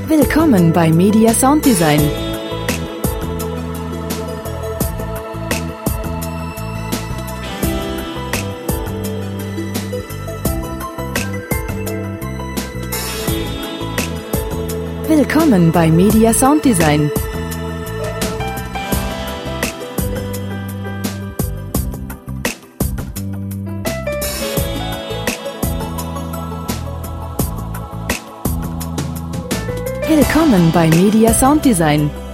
Willkommen bei Media Sounddesign. Willkommen bei Media Sounddesign. Willkommen bei Media Sounddesign.